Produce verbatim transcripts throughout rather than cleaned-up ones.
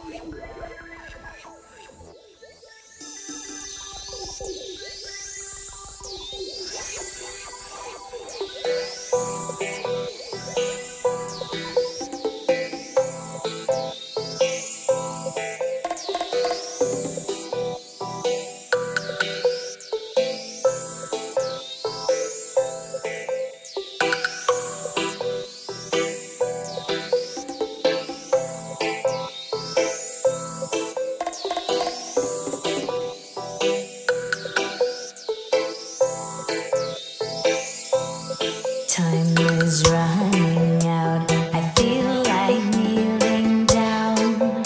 Time is running out. I feel like kneeling down,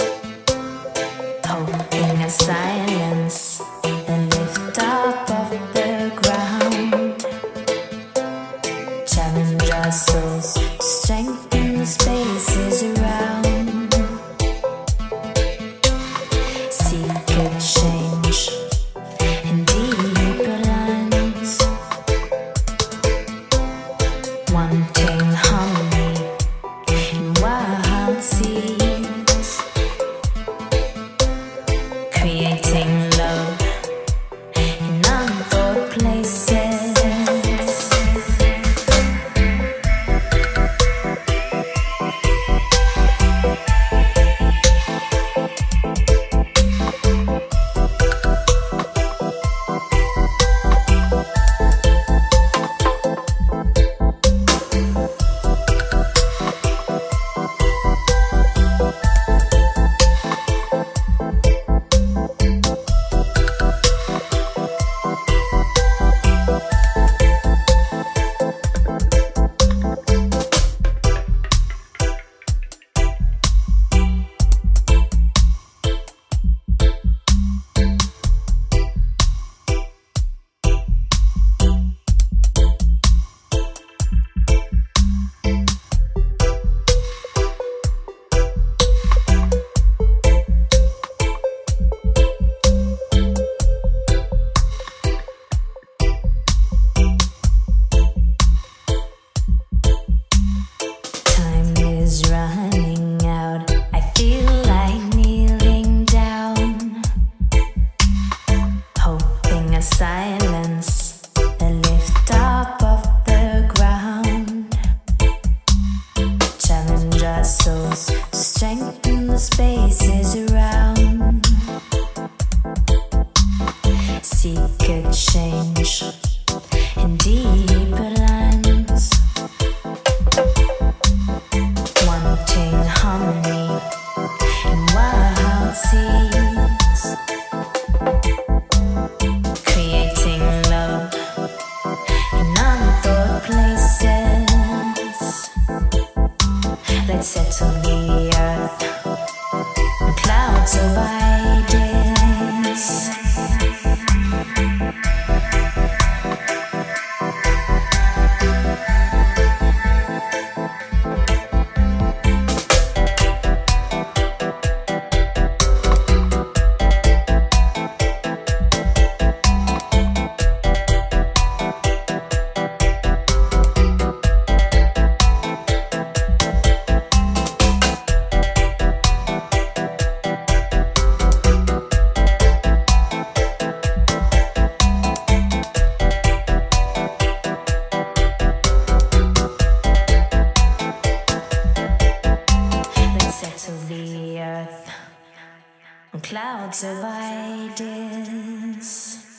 hoping a silence, a lift up of the ground. Challenge our souls to strengthen the spaces around. Seek a change in deeper lands. Wanting harmony in wild seas, creating love in unthought places. Running out, I feel like kneeling down, hoping a silence, a lift up of the ground. Challenge our souls to strengthen the spaces around. Seek a change in deeper lands. Wanting harmony in wild seas, creating love in unthought places. Let's settle the earth on clouds of ideas. The earth on clouds of ideas.